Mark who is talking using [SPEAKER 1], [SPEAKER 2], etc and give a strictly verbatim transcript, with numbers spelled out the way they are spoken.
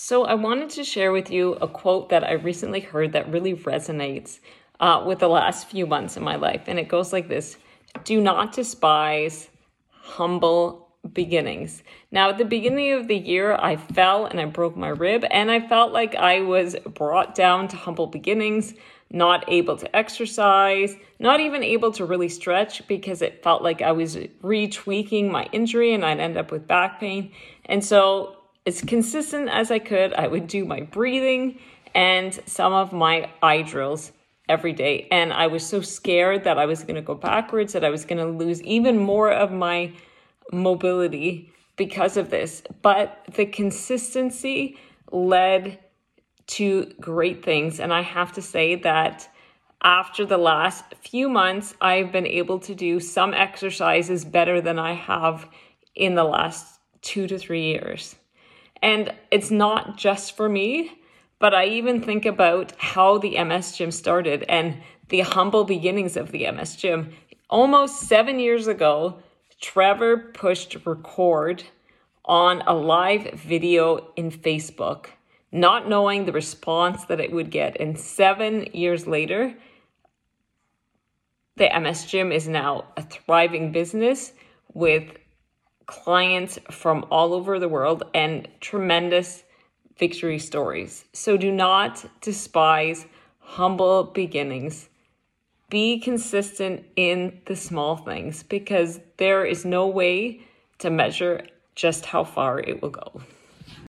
[SPEAKER 1] So I wanted to share with you a quote that I recently heard that really resonates uh, with the last few months in my life. And it goes like this: do not despise humble beginnings. Now, at the beginning of the year, I fell and I broke my rib, and I felt like I was brought down to humble beginnings, not able to exercise, not even able to really stretch because it felt like I was retweaking my injury and I'd end up with back pain. And so, as consistent as I could, I would do my breathing and some of my eye drills every day. And I was so scared that I was going to go backwards, that I was going to lose even more of my mobility because of this. But the consistency led to great things. And I have to say that after the last few months, I've been able to do some exercises better than I have in the last two to three years. And it's not just for me, but I even think about how the M S Gym started and the humble beginnings of the M S Gym. Almost seven years ago, Trevor pushed record on a live video in Facebook, not knowing the response that it would get. And seven years later, the M S Gym is now a thriving business with clients from all over the world and tremendous victory stories. So do not despise humble beginnings. Be consistent in the small things because there is no way to measure just how far it will go.